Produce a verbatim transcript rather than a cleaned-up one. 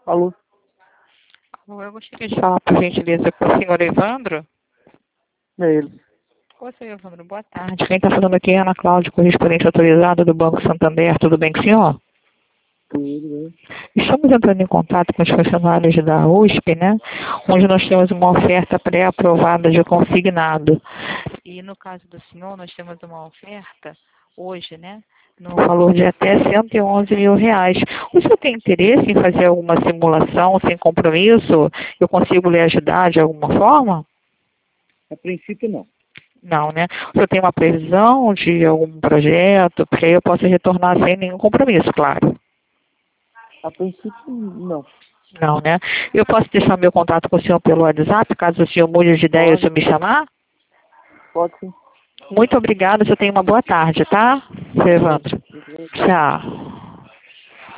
Alô? Alô, eu gostaria de falar, por gentileza, com o senhor Evandro. É ele. Oi, senhor Evandro, boa tarde. Quem está falando aqui é Ana Cláudia, correspondente autorizada do Banco Santander. Tudo bem com o senhor? Tudo bem. Estamos entrando em contato com os funcionários da U S P, né? Onde nós temos uma oferta pré-aprovada de consignado. E no caso do senhor, nós temos uma oferta hoje, né? No valor de até cento e onze mil reais. O senhor tem interesse em fazer alguma simulação sem compromisso? Eu consigo lhe ajudar de alguma forma? A princípio, não. Não, né? O senhor tem uma previsão de algum projeto? Porque aí eu posso retornar sem nenhum compromisso, claro. A princípio, não. Não, né? Eu posso deixar meu contato com o senhor pelo WhatsApp, caso o senhor mude de ideia, o Pode, senhor me chamar? pode sim. Muito obrigada, o senhor tenha uma boa tarde, tá, seu Evandro? Tchau.